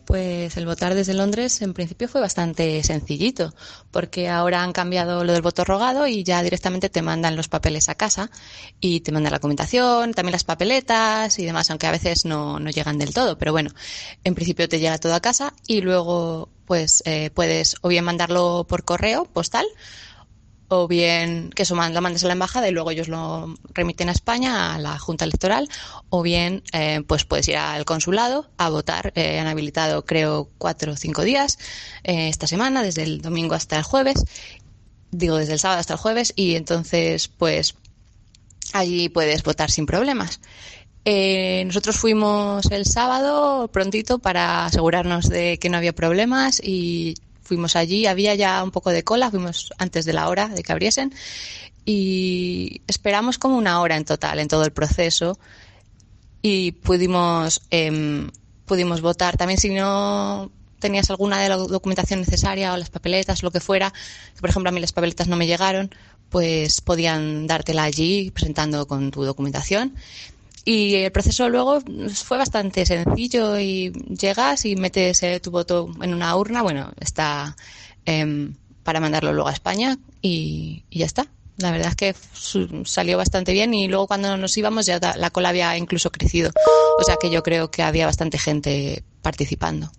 Pues el votar desde Londres en principio fue bastante sencillito, porque ahora han cambiado lo del voto rogado y ya directamente te mandan los papeles a casa y te mandan la documentación, también las papeletas y demás, aunque a veces no llegan del todo, pero bueno, en principio te llega todo a casa y luego pues puedes o bien mandarlo por correo postal o bien que eso lo mandes a la embajada y luego ellos lo remiten a España, a la Junta Electoral, o bien pues puedes ir al consulado a votar. Han habilitado creo 4 o 5 días esta semana, desde el domingo hasta el jueves, digo desde el sábado hasta el jueves, y entonces pues allí puedes votar sin problemas. Nosotros fuimos el sábado prontito para asegurarnos de que no había problemas y fuimos allí, había ya un poco de cola, fuimos antes de la hora de que abriesen y esperamos como una hora en total en todo el proceso y pudimos votar. También si no tenías alguna de la documentación necesaria o las papeletas, lo que fuera, que por ejemplo a mí las papeletas no me llegaron, pues podían dártela allí presentando con tu documentación. Y el proceso luego fue bastante sencillo y llegas y metes tu voto en una urna, bueno, está para mandarlo luego a España y ya está. La verdad es que salió bastante bien y luego cuando nos íbamos ya la cola había incluso crecido. O sea que yo creo que había bastante gente participando.